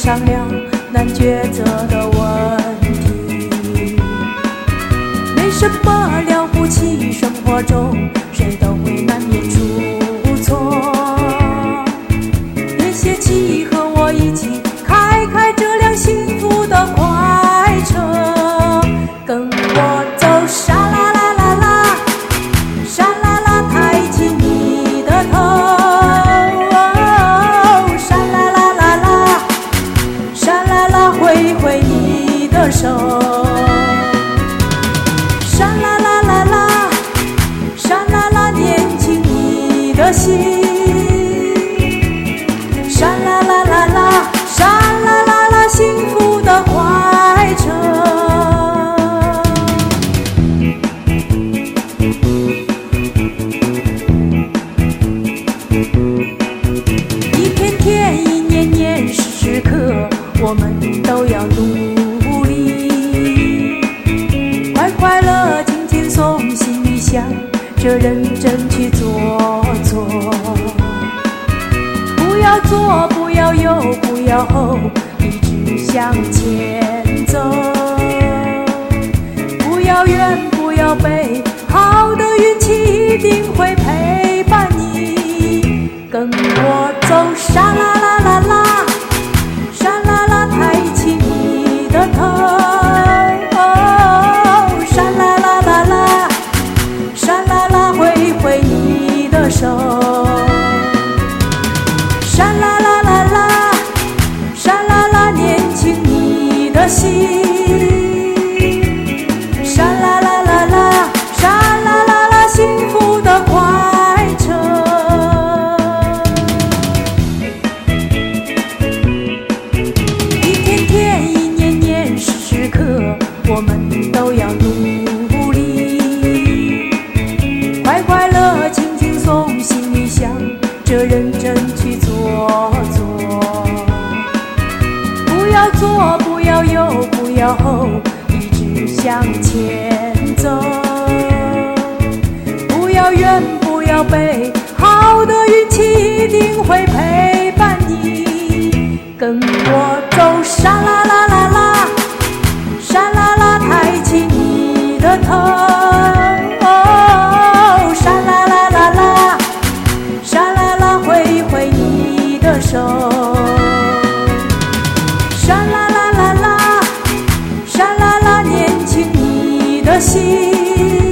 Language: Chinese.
商量难抉择的问题。没什么了不起，生活中谁都会难免出错。别泄气，和我一起开这辆幸福的快车，跟我走，沙啦啦啦啦，沙啦啦，抬起你的头，沙啦啦啦啦，沙啦啦，挥挥你的手，沙啦啦啦啦，沙啦啦，年轻你的心，沙啦啦啦啦，沙啦啦啦，幸福的快车。一天天，一年年，时时刻，我们都要努力。快快乐，轻轻松，心里想着认真去做做。不要左，不要右，不要后，一直向前走。不要远，不要背，好的运气一定会陪伴你。跟我走，沙啦啦啦啦，沙啦啦，抬起你的头，沙啦啦啦啦，沙啦啦，挥挥你的手，沙啦啦啦啦，沙啦啦，年轻你的心，沙啦啦啦啦，沙啦啦啦，幸福的快车。一天天，一年年，时时刻，我们都要努力。快快乐，轻轻松，心里想着认真去做做。不要左，不要右，不要后，一直向前走。不要远，不要背，好的运气一定会陪伴你。跟我走，沙啦啦啦啦，沙啦啦，抬起你的头，沙啦啦啦啦，沙啦啦，挥挥你的手，沙啦啦啦啦，沙啦啦，年轻你的心。